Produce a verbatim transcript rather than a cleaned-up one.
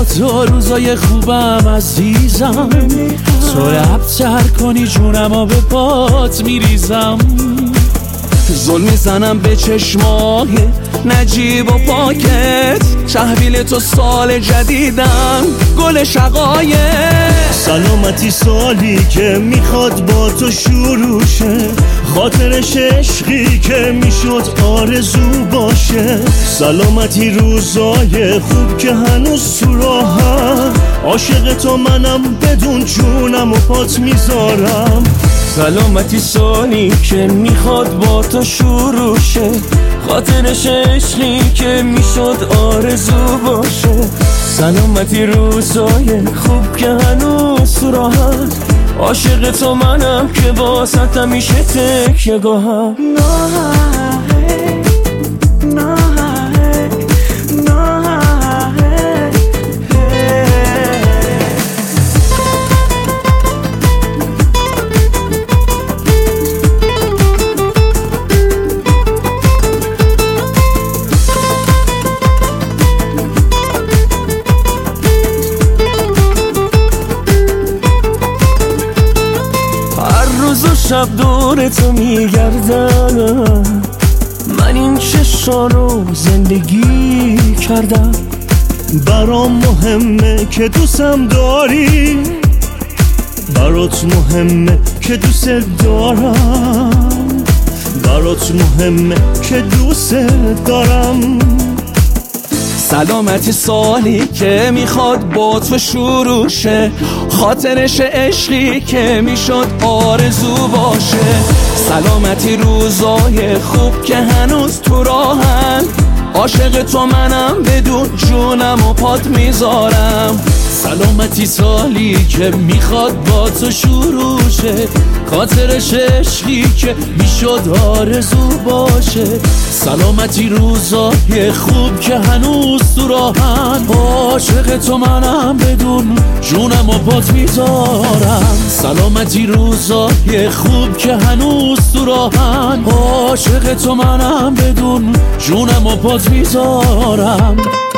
با تو روزای خوبم عزیزم، تو لبتر کنی جونم و به پات میریزم. زل میزنم به چشمای نجیب و پاکت، تحویل تو سال جدیدم گل شقایق. سلامتی سالی که میخواد با تو شروع شه، خاطرش عشقی که میشد آرزو باشه. سلامتی روزای خوب که هنوز تو راهم، عاشق تو منم بدون جونم و پات میذارم. سلامتی سالی که میخواد با تو شروع شه، خاطرش عشقی که میشد آرزو باشه. سلامتی روزای خوب که هنوز تو راهم، عاشق تو منم که واسط همیشه تکیه گاهم. روز و شب دور تو میگردم، من این چشانو زندگی کردم. برام مهمه که دوستم داری، برات مهمه که دوست دارم، برات مهمه که دوست دارم. سلامتی سالی که میخواد با تو شروع شه، خاطرش عشقی که میشد آرزو باشه. سلامتی روزای خوب که هنوز تو راهن، عاشق تو منم بدون جونم و پات میذارم. سلامتی سالی که میخواد با تو شروع شه، خاطرش عشقی که میشد آرزو باشه. سلامتی روزای خوب که هنوز تو راهن، عاشق تو منم بدون جونم و پات میذارم. سلامتی روزای خوب که هنوز تو راهن، عاشق تو منم بدون جونم و پات میذارم.